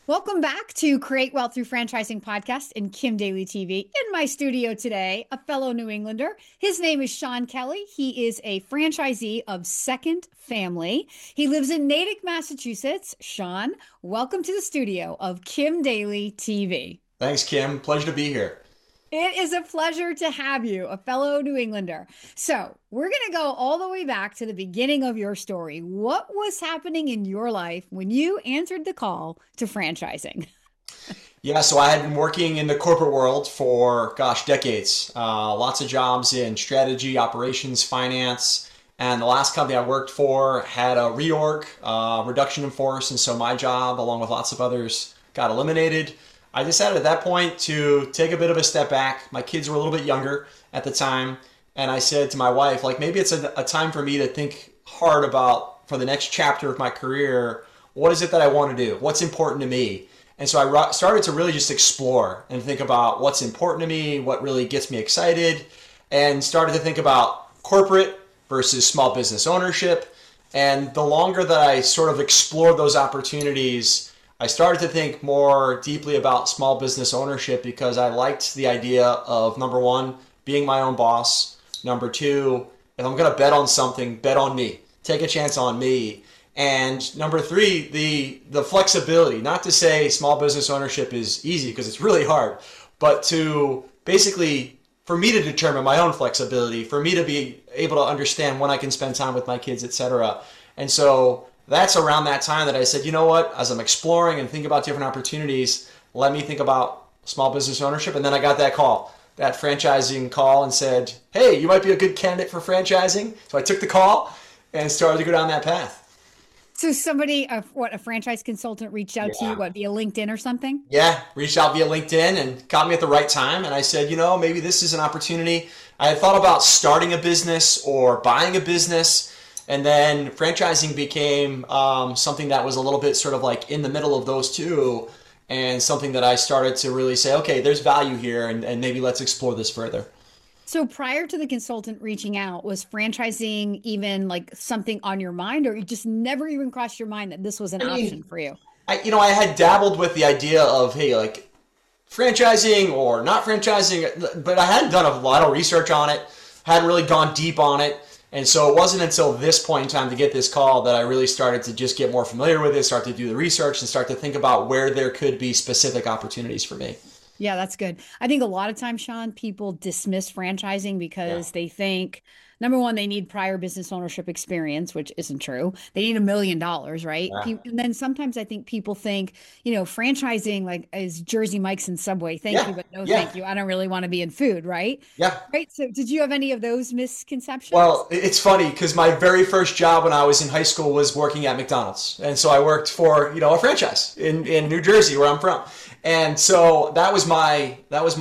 Welcome back to Create Wealth Through Franchising podcast and Kim Daily TV. In my studio today, a fellow New Englander. His name is Sean Kelly. He is a franchisee of Second Family. He lives in Natick, Massachusetts. Sean, welcome to the studio of Kim Daily TV. Thanks, Kim. Pleasure to be here. It is a pleasure to have you, a fellow New Englander. So, we're going to go all the way back to the beginning of your story. What was happening in your life when you answered the call to franchising? Yeah, so I had been working in the corporate world for, decades. Lots of jobs in strategy, operations, finance. And the last company I worked for had a reorg, reduction in force. And so my job, along with lots of others, got eliminated. I decided at that point to take a bit of a step back. My kids were a little bit younger at the time. And I said to my wife, maybe it's a time for me to think hard about, for the next chapter of my career, what is it that I want to do? What's important to me? And so I started to really just explore and think about what's important to me, what really gets me excited, and started to think about corporate versus small business ownership. And the longer that I sort of explored those opportunities, I started to think more deeply about small business ownership because I liked the idea of, number one, being my own boss. Number two, if I'm going to bet on something, bet on me. Take a chance on me. And number three, the flexibility. Not to say small business ownership is easy because it's really hard, but to basically, for me to determine my own flexibility, for me to be able to understand when I can spend time with my kids, etc. And so that's around that time that I said, you know what, as I'm exploring and thinking about different opportunities, let me think about small business ownership. And then I got that franchising call and said, hey, you might be a good candidate for franchising. So I took the call and started to go down that path. So somebody, a franchise consultant reached out to you, via LinkedIn or something? Yeah, reached out via LinkedIn and got me at the right time. And I said, maybe this is an opportunity. I had thought about starting a business or buying a business. And then franchising became something that was a little bit sort of like in the middle of those two, and something that I started to really say, okay, there's value here, and maybe let's explore this further. So prior to the consultant reaching out, was franchising even like something on your mind, or you just never even crossed your mind that this was an option for you? I had dabbled with the idea of, hey, like franchising or not franchising, but I hadn't done a lot of research on it, hadn't really gone deep on it. And so it wasn't until this point in time to get this call that I really started to just get more familiar with it, start to do the research, and start to think about where there could be specific opportunities for me. Yeah, that's good. I think a lot of times, Sean, people dismiss franchising because they think, number one, they need prior business ownership experience, which isn't true. They need $1 million, right? Yeah. And then sometimes I think people think, franchising like is Jersey Mike's and Subway. Thank you, but no thank you. I don't really want to be in food, right? Yeah. Right. So did you have any of those misconceptions? Well, it's funny because my very first job when I was in high school was working at McDonald's. And so I worked for, a franchise in New Jersey, where I'm from. And so that was my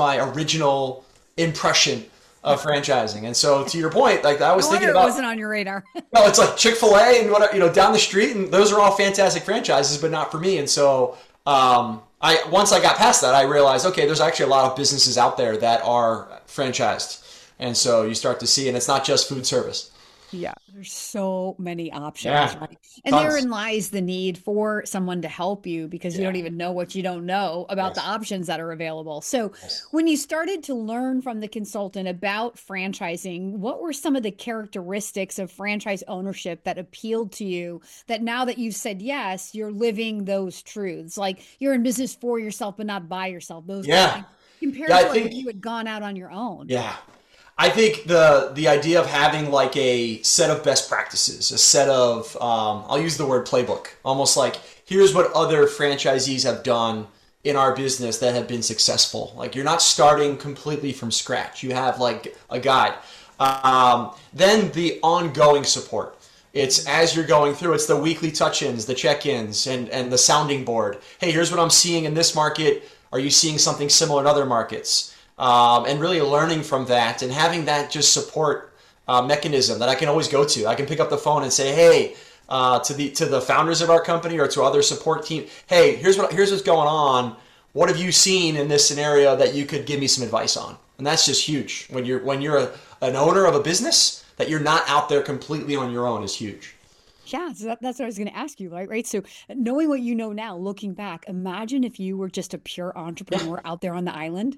original impression of franchising. And so to your point, like I was thinking about, it wasn't on your radar. well, it's like Chick-fil-A and whatever, down the street, and those are all fantastic franchises, but not for me. And so once I got past that, I realized, okay, there's actually a lot of businesses out there that are franchised. And so you start to see, and it's not just food service. Yeah, there's so many options, Yeah, right? And tons. therein lies the need for someone to help you because you don't even know what you don't know about the Yes. options that are available. So, Yes. when you started to learn from the consultant about franchising, what were some of the characteristics of franchise ownership that appealed to you that now that you've said yes, you're living those truths? Like you're in business for yourself, but not by yourself. Those kind of Yeah. things, compared Yeah, to I like if think, you had gone out on your own. yeah. I think the idea of having like a set of best practices, a set of, I'll use the word playbook, almost like here's what other franchisees have done in our business that have been successful. Like you're not starting completely from scratch. You have like a guide. Then the ongoing support. It's as you're going through, it's the weekly touch-ins, the check-ins, and the sounding board. Hey, here's what I'm seeing in this market. Are you seeing something similar in other markets? And really learning from that and having that just support mechanism that I can always go to. I can pick up the phone and say, hey, to the founders of our company or to other support team, hey, here's what's going on. What have you seen in this scenario that you could give me some advice on? And that's just huge. When you're an owner of a business, that you're not out there completely on your own is huge. Yeah, so that's what I was going to ask you, right? Right. So knowing what you know now, looking back, imagine if you were just a pure Yeah. entrepreneur out there on the island.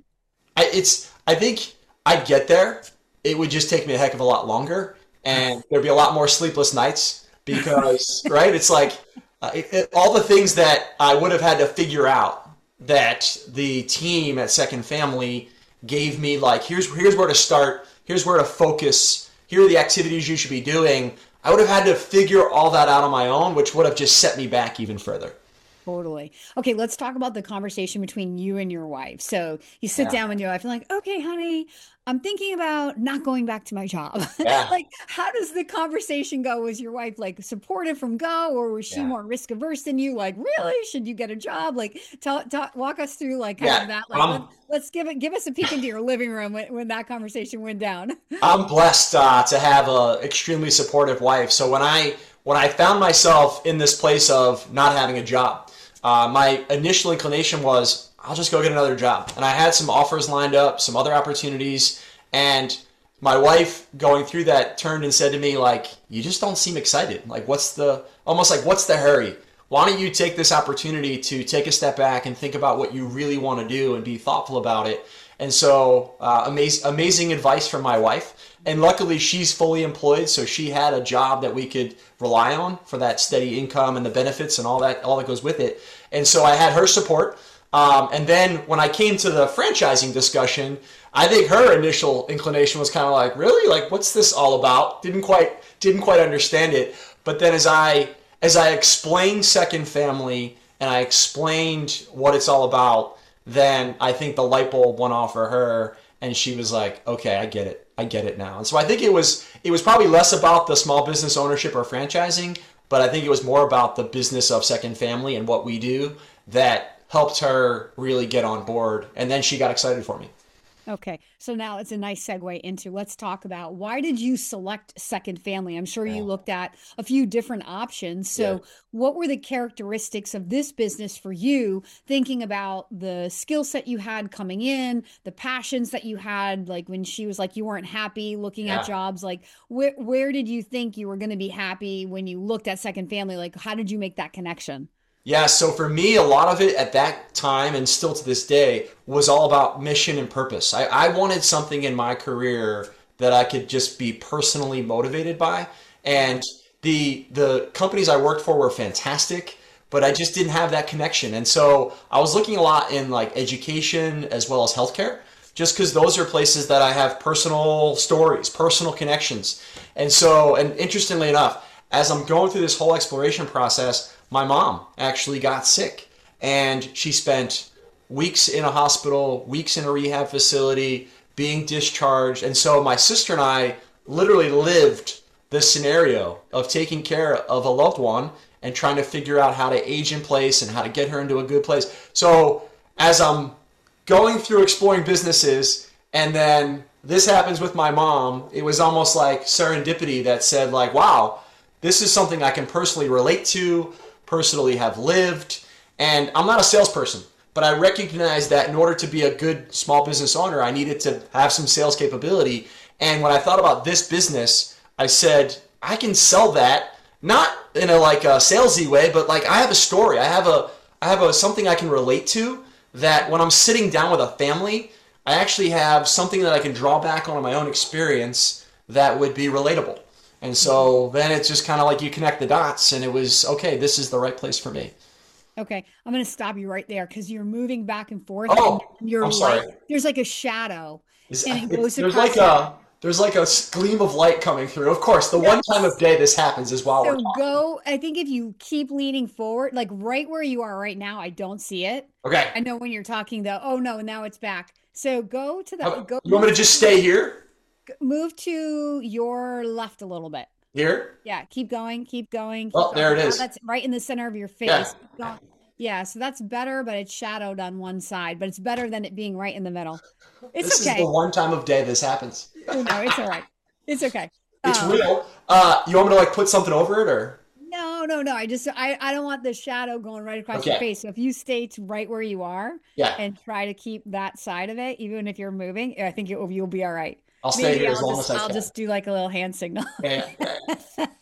I think I'd get there. It would just take me a heck of a lot longer, and there'd be a lot more sleepless nights because, right? It's like all the things that I would have had to figure out that the team at Second Family gave me, like, here's where to start, here's where to focus, here are the activities you should be doing. I would have had to figure all that out on my own, which would have just set me back even further. Totally. Okay, let's talk about the conversation between you and your wife. So you sit Yeah. down with your wife and like, okay, honey, I'm thinking about not going back to my job. Yeah. Like, how does the conversation go? Was your wife like supportive from go, or was she Yeah. more risk averse than you? Like, really? Should you get a job? Like, walk us through like kind Yeah. of that. Like, let's give us a peek into your living room when that conversation went down. I'm blessed to have a extremely supportive wife. So when I found myself in this place of not having a job, my initial inclination was I'll just go get another job. And I had some offers lined up, some other opportunities, and my wife going through that turned and said to me like, "You just don't seem excited. Like what's the hurry? Why don't you take this opportunity to take a step back and think about what you really want to do and be thoughtful about it?" And so, amazing advice from my wife. And luckily, she's fully employed, so she had a job that we could rely on for that steady income and the benefits and all that goes with it. And so, I had her support. And then when I came to the franchising discussion, I think her initial inclination was kind of like, "Really? Like, what's this all about?" Didn't quite understand it. But then as I explained Second Family and I explained what it's all about, then I think the light bulb went off for her, and she was like, "Okay, I get it. I get it now." And so I think it was probably less about the small business ownership or franchising, but I think it was more about the business of Second Family and what we do that helped her really get on board, and then she got excited for me. Okay, so now it's a nice segue into let's talk about why did you select Second Family? I'm sure you Yeah. looked at a few different options. Yeah. So, what were the characteristics of this business for you, thinking about the skill set you had coming in, the passions that you had, like when she was like you weren't happy looking at Yeah. jobs, like where did you think you were going to be happy when you looked at Second Family? Like how did you make that connection? Yeah, so for me, a lot of it at that time and still to this day was all about mission and purpose. I wanted something in my career that I could just be personally motivated by. And the companies I worked for were fantastic, but I just didn't have that connection. And so I was looking a lot in like education as well as healthcare, just because those are places that I have personal stories, personal connections. And interestingly enough, as I'm going through this whole exploration process, my mom actually got sick and she spent weeks in a hospital, weeks in a rehab facility, being discharged. And so my sister and I literally lived this scenario of taking care of a loved one and trying to figure out how to age in place and how to get her into a good place. So as I'm going through exploring businesses and then this happens with my mom, it was almost like serendipity that said like, wow, this is something I can personally relate to, personally have lived. And I'm not a salesperson, but I recognize that in order to be a good small business owner, I needed to have some sales capability. And when I thought about this business, I said, I can sell that, not in a like a salesy way, but like I have a story. I have a something I can relate to that when I'm sitting down with a family, I actually have something that I can draw back on my own experience that would be relatable. And so then it's just kind of like you connect the dots and it was, okay, this is the right place for me. Okay, I'm going to stop you right there because you're moving back and forth and Oh, your I'm light, sorry. there's like a shadow and it It's, goes across your. there's like a gleam of light coming through. Of course, the one time of Yes. day this happens is while we're So talking. go, I think if you keep leaning forward, like right where you are right now, I don't see it. Okay. I know when you're talking though, oh no, now it's back. So go to the, go You want me to just stay here? move to your left a little bit. Here? Yeah, keep going, keep going, keep Oh, going. there it Now is. that's right in the center of your Yeah. face. Keep going. Yeah, so that's better, but it's shadowed on one side, but it's better than it being right in the middle. It's This is the okay. one time of day this happens. No, it's all right. It's okay. It's Um, real. You want me to like put something over it or? no, no, no. I don't want the shadow going right across your Okay. face. So if you stay right where you are Yeah. and try to keep that side of it, even if you're moving, I think you'll be all right. I'll stay Maybe here as long as I I'll can. just do like a little hand signal. Okay.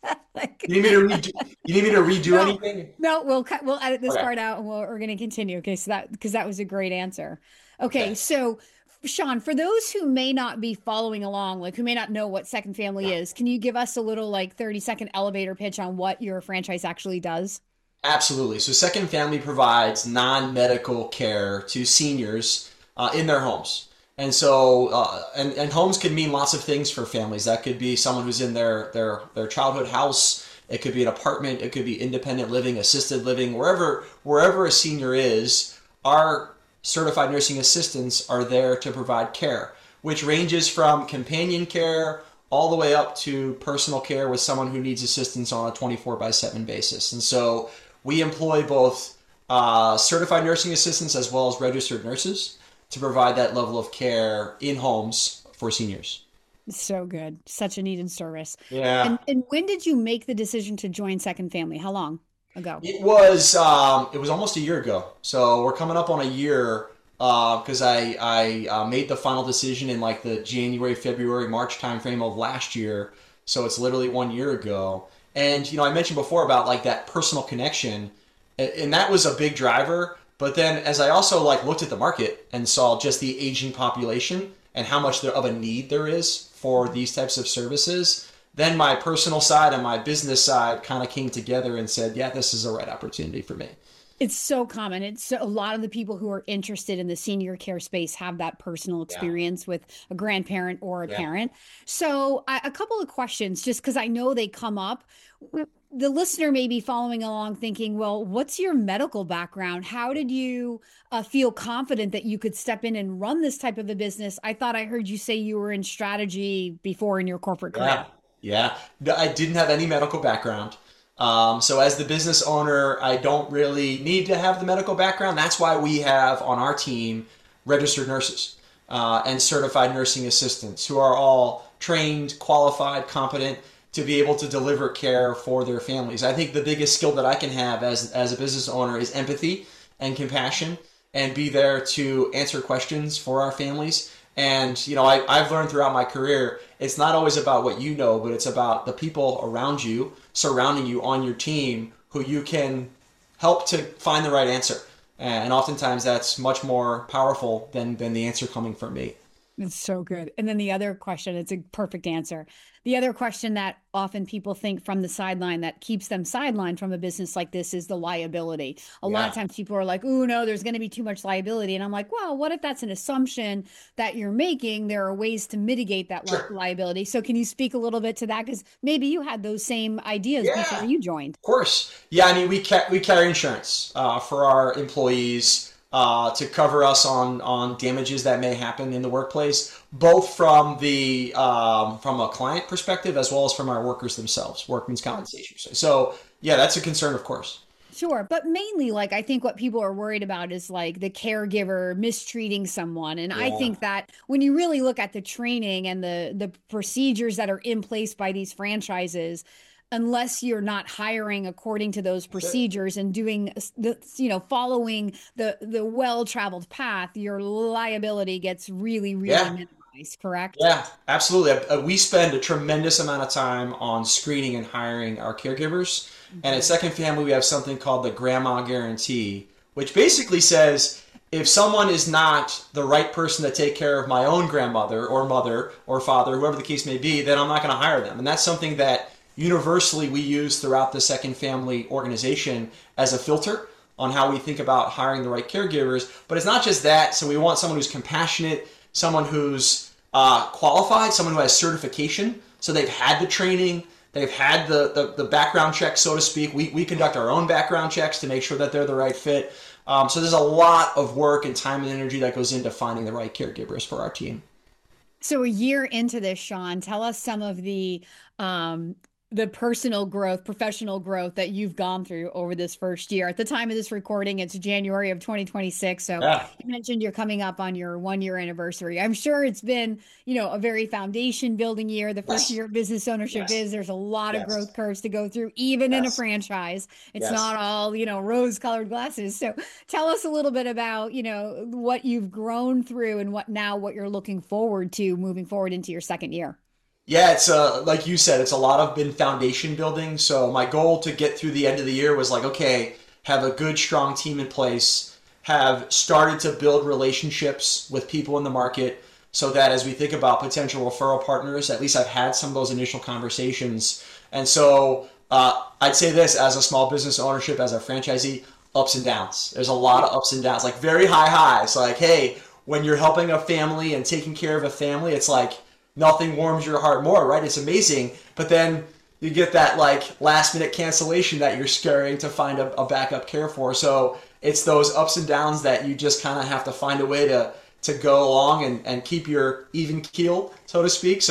Like, You need me to redo, you need me to redo no, anything? no, we'll edit this Okay. part out and we're going to continue. Okay, so that because that was a great answer. Okay, Okay. so Sean, for those who may not be following along, like who may not know what Second Family is, can you give us a little like 30-second elevator pitch on what your franchise actually does? Absolutely. So Second Family provides non-medical care to seniors in their homes. And homes can mean lots of things for families. That could be someone who's in their childhood house. It could be an apartment. It could be independent living, assisted living, wherever a senior is. Our certified nursing assistants are there to provide care, which ranges from companion care all the way up to personal care with someone who needs assistance on a 24 by 7 basis. And so we employ both certified nursing assistants as well as registered nurses to provide that level of care in homes for seniors. So good. Such a needed service. Yeah. And when did you make the decision to join Second Family? How long ago? It was almost a year ago. So we're coming up on a year because I made the final decision in like the January, February, March timeframe of last year. So it's literally 1 year ago. And I mentioned before about like that personal connection, and that was a big driver. But then as I also like looked at the market and saw just the aging population and how much of a need there is for these types of services, then my personal side and my business side kind of came together and said, yeah, this is the right opportunity for me. It's so common. A lot of the people who are interested in the senior care space have that personal Yeah. experience with a grandparent or a Yeah. parent. So, a couple of questions, just because I know they come up. The listener may be following along thinking, well, what's your medical background? How did you feel confident that you could step in and run this type of a business? I thought I heard you say you were in strategy before in your corporate Yeah. career. Yeah. No, I didn't have any medical background. So as the business owner, I don't really need to have the medical background. That's why we have on our team registered nurses and certified nursing assistants who are all trained, qualified, competent to be able to deliver care for their families. I think the biggest skill that I can have as a business owner is empathy and compassion and be there to answer questions for our families. And, I've learned throughout my career, it's not always about what you know, but it's about the people around you, surrounding you on your team, who you can help to find the right answer. And oftentimes that's much more powerful than the answer coming from me. It's so good. And then the other question, it's a perfect answer. The other question that often people think from the sideline that keeps them sidelined from a business like this is the liability. A lot of Yeah, times people are like, oh, no, there's going to be too much liability. And I'm like, well, what if that's an assumption that you're making? There are ways to mitigate that sure. liability. So can you speak a little bit to that? Because maybe you had those same ideas before Yeah. you joined. Of course. Yeah, I mean, we carry insurance for our employees to cover us on damages that may happen in the workplace, both from a client perspective as well as from our workers themselves, workmen's compensation. So yeah, that's a concern, of course. Sure, but mainly like I think what people are worried about is like the caregiver mistreating someone. And I Yeah, think that when you really look at the training and the procedures that are in place by these franchises, unless you're not hiring according to those that's it. procedures and doing following the well-traveled path, your liability gets really, really Yeah. minimized, correct? Yeah, absolutely. We spend a tremendous amount of time on screening and hiring our caregivers. And at Mhm. Second Family, we have something called the Grandma Guarantee, which basically says if someone is not the right person to take care of my own grandmother or mother or father, whoever the case may be, then I'm not going to hire them. And that's something that universally we use throughout the Second Family organization as a filter on how we think about hiring the right caregivers. But it's not just that. So we want someone who's compassionate, someone who's qualified, someone who has certification. So they've had the training, they've had the background check, so to speak. We conduct our own background checks to make sure that they're the right fit. So there's a lot of work and time and energy that goes into finding the right caregivers for our team. So a year into this, Sean, tell us some of the personal growth, professional growth that you've gone through over this first year. At the time of this recording, it's January of 2026. So Yeah. you mentioned you're coming up on your 1 year anniversary. I'm sure it's been, a very foundation building year. The first Yes. year of business ownership Yes. is there's a lot of Yes. growth curves to go through, even in a Yes. franchise. It's Yes. not all, rose colored glasses. So tell us a little bit about, what you've grown through and what you're looking forward to moving forward into your second year. Yeah, it's like you said, it's a lot of been foundation building. So my goal to get through the end of the year was like, okay, have a good, strong team in place, have started to build relationships with people in the market so that as we think about potential referral partners, at least I've had some of those initial conversations. And so I'd say this as a small business ownership, as a franchisee, ups and downs. There's a lot of ups and downs, like very high highs. Like, hey, when you're helping a family and taking care of a family, it's like nothing warms your heart more, right? It's amazing. But then you get that like last minute cancellation that you're scurrying to find a backup care for. So it's those ups and downs that you just kind of have to find a way to go along and keep your even keel, so to speak.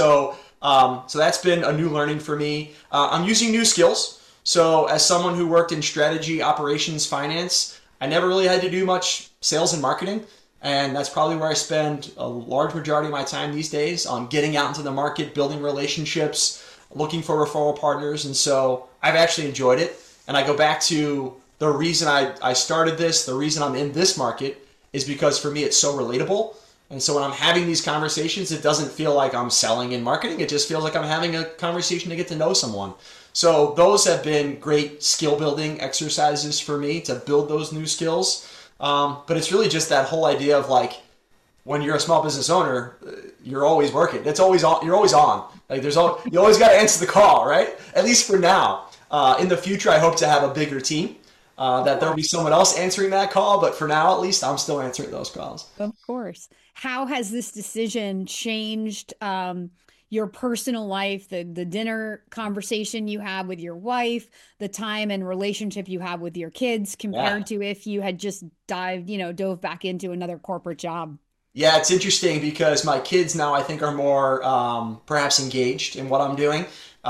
So that's been a new learning for me. I'm using new skills. So as someone who worked in strategy, operations, finance, I never really had to do much sales and marketing. And that's probably where I spend a large majority of my time these days on getting out into the market, building relationships, looking for referral partners. And so I've actually enjoyed it. And I go back to the reason I started this, the reason I'm in this market is because for me it's so relatable. And so when I'm having these conversations, it doesn't feel like I'm selling and marketing. It just feels like I'm having a conversation to get to know someone. So those have been great skill building exercises for me to build those new skills. But it's really just that whole idea of like when you're a small business owner, you're always working. It's always on. You're always on. Like you always got to answer the call, right? At least for now. In the future, I hope to have a bigger team. That there'll be someone else answering that call, but for now, at least, I'm still answering those calls. Of course. How has this decision changed your personal life, the dinner conversation you have with your wife, the time and relationship you have with your kids Yeah. compared to if you had just dove back into another corporate job? Yeah, it's interesting because my kids now I think are more perhaps engaged in what I'm doing.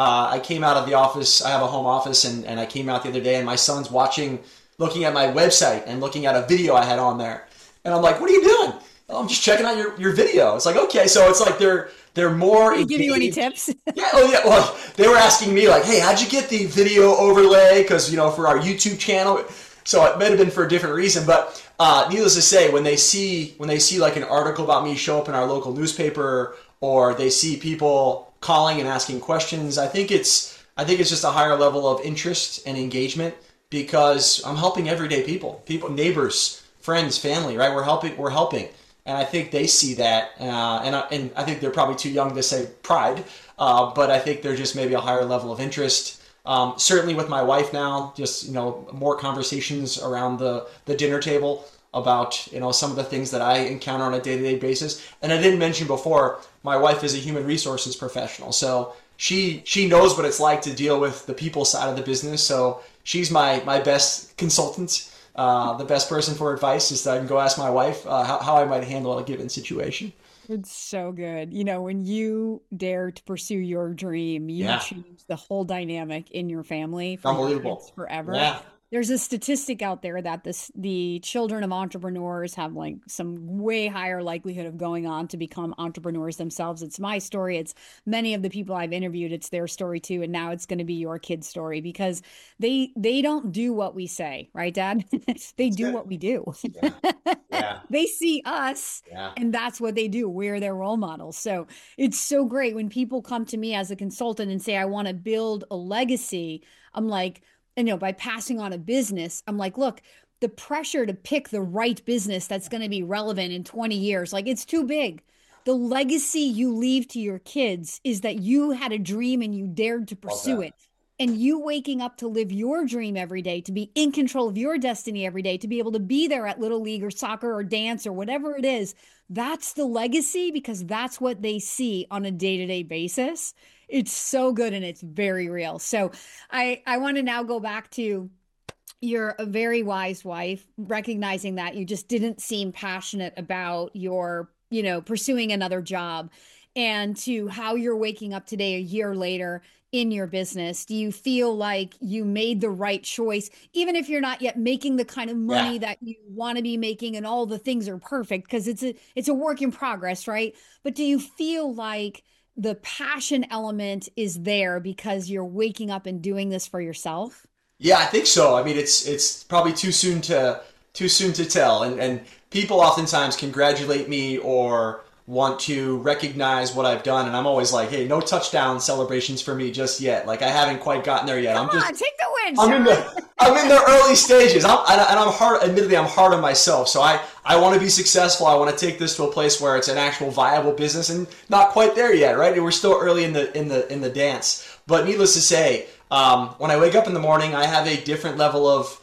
I came out of the office, I have a home office, and I came out the other day and my son's looking at my website and looking at a video I had on there. And I'm like, what are you doing? "Oh, I'm just checking out your video." It's like, okay, so it's like they're more Did he give you any engaged. tips? Yeah, oh yeah. Well, they were asking me like, "Hey, how'd you get the video overlay?" Because for our YouTube channel, so it might have been for a different reason. But needless to say, when they see like an article about me show up in our local newspaper, or they see people calling and asking questions, I think it's just a higher level of interest and engagement because I'm helping everyday people, neighbors, friends, family, right? We're helping, and I think they see that, and I think they're probably too young to say pride, but I think there's just maybe a higher level of interest. Certainly with my wife now, just more conversations around the dinner table about some of the things that I encounter on a day-to-day basis. And I didn't mention before, my wife is a human resources professional, so she knows what it's like to deal with the people side of the business. So she's my best consultant, the best person for advice, is that I can go ask my wife how I might handle a given situation. It's so good. When you dare to pursue your dream, you Yeah, change the whole dynamic in your family for your kids unbelievable. forever. Yeah. There's a statistic out there that the children of entrepreneurs have like some way higher likelihood of going on to become entrepreneurs themselves. It's my story. It's many of the people I've interviewed. It's their story too. And now it's going to be your kid's story because they don't do what we say, right, Dad? They That's do good. what we do. Yeah. Yeah. They see us Yeah. and that's what they do. We're their role models. So it's so great when people come to me as a consultant and say, I want to build a legacy. I'm like, by passing on a business, I'm like, look, the pressure to pick the right business that's going to be relevant in 20 years, like it's too big. The legacy you leave to your kids is that you had a dream and you dared to Love pursue that. it. And you waking up to live your dream every day, to be in control of your destiny every day, to be able to be there at Little League or soccer or dance or whatever it is. That's the legacy because that's what they see on a day to day basis. It's so good and it's very real. So I want to now go back to you're a very wise wife, recognizing that you just didn't seem passionate about pursuing another job and to how you're waking up today a year later in your business. Do you feel like you made the right choice, even if you're not yet making the kind of Yeah. money that you want to be making and all the things are perfect because it's a work in progress, right? But do you feel like the passion element is there because you're waking up and doing this for yourself? Yeah, I think so. I mean, it's probably too soon to tell, and people oftentimes congratulate me or want to recognize what I've done. And I'm always like, hey, no touchdown celebrations for me just yet. Like, I haven't quite gotten there yet. Come on, take the win, I'm in Sean. I'm in the early stages. I'm hard, admittedly, I'm hard on myself. So I want to be successful. I want to take this to a place where it's an actual viable business, and not quite there yet, right? And we're still early in the dance. But needless to say, when I wake up in the morning, I have a different level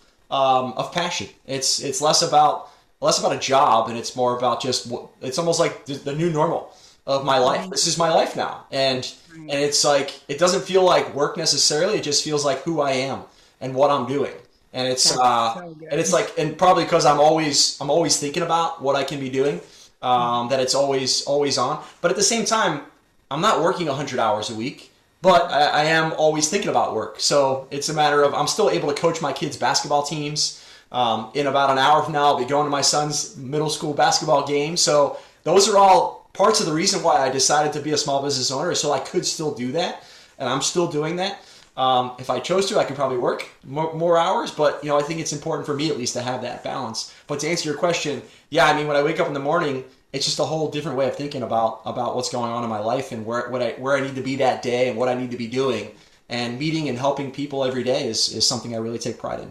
of passion. It's less about a job, and it's more about it's almost like the new normal of my life. This is my life now, and it's like, it doesn't feel like work necessarily. It just feels like who I am and what I'm doing. And it's and it's like, and probably because I'm always thinking about what I can be doing, that it's always on. But at the same time, I'm not working 100 hours a week, but I am always thinking about work. So it's a matter of, I'm still able to coach my kids' basketball teams. In about an hour from now, I'll be going to my son's middle school basketball game. So those are all parts of the reason why I decided to be a small business owner, so I could still do that. And I'm still doing that. If I chose to, I could probably work more hours, but I think it's important for me at least to have that balance. But to answer your question, yeah, I mean, when I wake up in the morning, it's just a whole different way of thinking about what's going on in my life, and where I need to be that day and what I need to be doing. And meeting and helping people every day is something I really take pride in.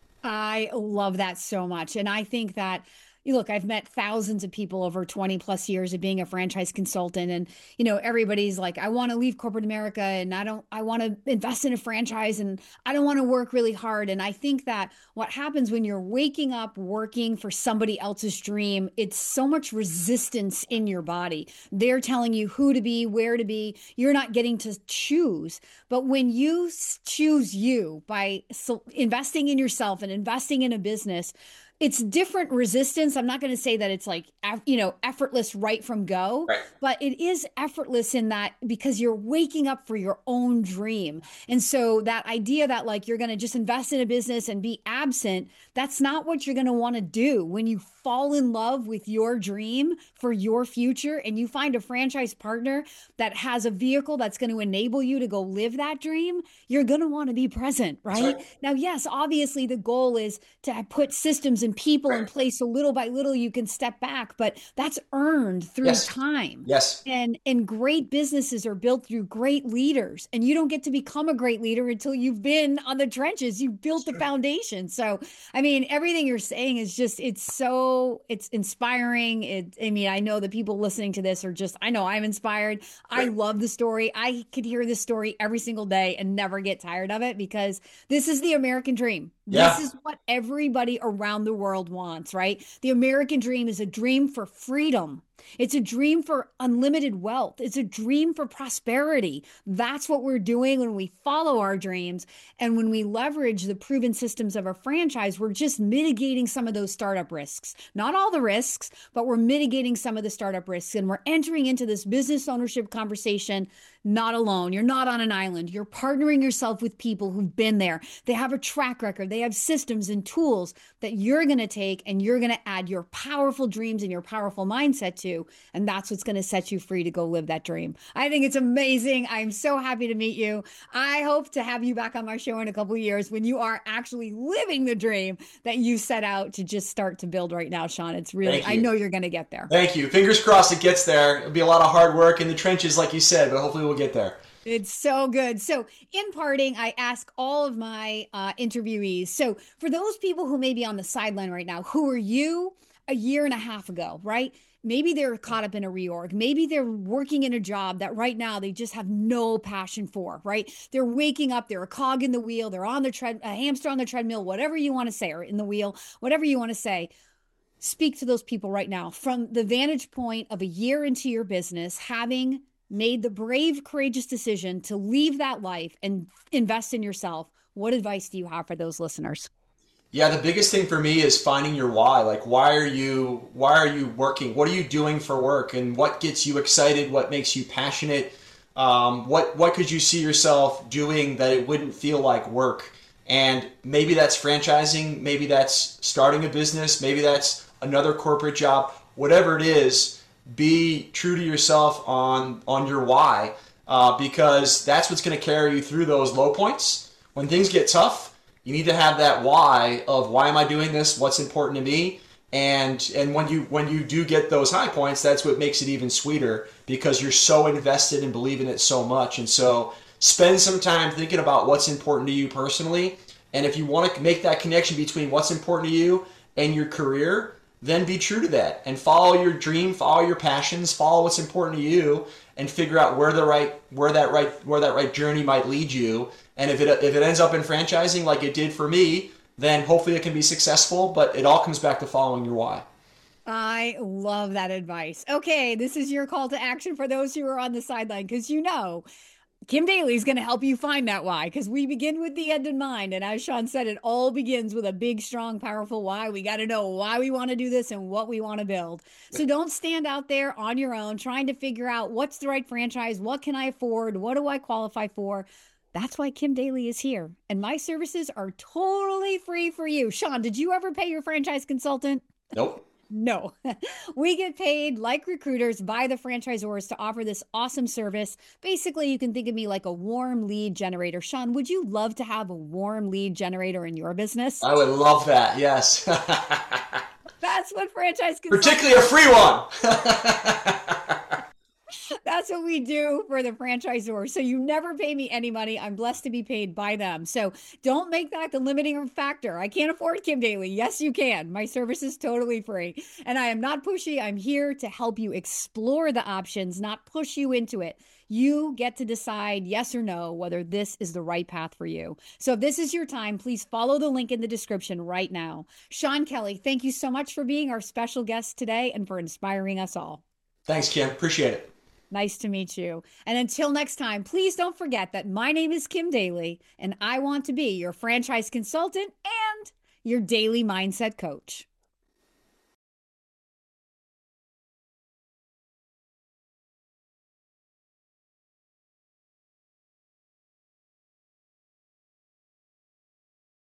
I love that so much. And I think that, look, I've met thousands of people over 20 plus years of being a franchise consultant. And, everybody's like, I want to leave corporate America, and I want to invest in a franchise, and I don't want to work really hard. And I think that what happens when you're waking up working for somebody else's dream, it's so much resistance in your body. They're telling you who to be, where to be. You're not getting to choose. But when you choose you by investing in yourself and investing in a business, it's different resistance. I'm not going to say that it's like, effortless right from go, Right. but it is effortless in that, because you're waking up for your own dream. And so that idea that like you're going to just invest in a business and be absent, that's not what you're going to want to do. When you fall in love with your dream for your future, and you find a franchise partner that has a vehicle that's going to enable you to go live that dream, you're going to want to be present, right? Now, yes, obviously the goal is to put systems and people in place, so little by little you can step back, but that's earned through time. Yes. And great businesses are built through great leaders, and you don't get to become a great leader until you've been on the trenches. You've built the foundation. So, I mean, everything you're saying is just, it's inspiring. I know the people listening to this I know I'm inspired. I love the story. I could hear this story every single day and never get tired of it, because this is the American dream. Yeah. This is what everybody around the world wants, right? The American dream is a dream for freedom. It's a dream for unlimited wealth. It's a dream for prosperity. That's what we're doing when we follow our dreams. And when we leverage the proven systems of a franchise, we're just mitigating some of those startup risks. Not all the risks, but we're mitigating some of the startup risks. And we're entering into this business ownership conversation not alone. You're not on an island. You're partnering yourself with people who've been there. They have a track record. They have systems and tools that you're going to take, and you're going to add your powerful dreams and your powerful mindset to. And that's what's going to set you free to go live that dream. I think it's amazing. I'm so happy to meet you. I hope to have you back on my show in a couple of years when you are actually living the dream that you set out to just start to build right now, Sean. It's really, I know you're going to get there. Thank you. Fingers crossed it gets there. It'll be a lot of hard work in the trenches, like you said, but hopefully we'll get there. It's so good. So in parting, I ask all of my interviewees. So for those people who may be on the sideline right now, who are you a year and a half ago, right? Maybe they're caught up in a reorg. Maybe they're working in a job that right now they just have no passion for, right? They're waking up, they're a cog in the wheel, they're on the a hamster on the treadmill, whatever you want to say, or in the wheel, whatever you want to say. Speak to those people right now from the vantage point of a year into your business, having made the brave, courageous decision to leave that life and invest in yourself. What advice do you have for those listeners? Yeah, the biggest thing for me is finding your why. Like, why are you working? What are you doing for work? And what gets you excited? What makes you passionate? What could you see yourself doing that it wouldn't feel like work? And maybe that's franchising, maybe that's starting a business, maybe that's another corporate job. Whatever it is, be true to yourself on your why, because that's what's going to carry you through those low points. When things get tough, you need to have that why of, why am I doing this? What's important to me? And when you do get those high points, that's what makes it even sweeter because you're so invested and believe in it so much. And so spend some time thinking about what's important to you personally. And if you want to make that connection between what's important to you and your career, then be true to that and follow your dream, follow your passions, follow what's important to you, and figure out where that right journey might lead you. And if it ends up in franchising like it did for me, then hopefully it can be successful, but it all comes back to following your why. I love that advice. Okay, this is your call to action for those who are on the sideline, because Kim Daly is going to help you find that why, because we begin with the end in mind. And as Sean said, it all begins with a big, strong, powerful why. We got to know why we want to do this and what we want to build. So don't stand out there on your own trying to figure out what's the right franchise, what can I afford, what do I qualify for. That's why Kim Daly is here. And my services are totally free for you. Sean, did you ever pay your franchise consultant? Nope. No, we get paid like recruiters by the franchisors to offer this awesome service. Basically, you can think of me like a warm lead generator. Sean, would you love to have a warm lead generator in your business? I would love that. Yes. That's what franchise consultants, particularly a free one. that's what we do for the franchisor. So you never pay me any money. I'm blessed to be paid by them. So don't make that the limiting factor. I can't afford Kim Daly. Yes, you can. My service is totally free. And I am not pushy. I'm here to help you explore the options, not push you into it. You get to decide yes or no whether this is the right path for you. So if this is your time, please follow the link in the description right now. Sean Kelly, thank you so much for being our special guest today and for inspiring us all. Thanks, Kim. Appreciate it. Nice to meet you. And until next time, please don't forget that my name is Kim Daly, and I want to be your franchise consultant and your daily mindset coach.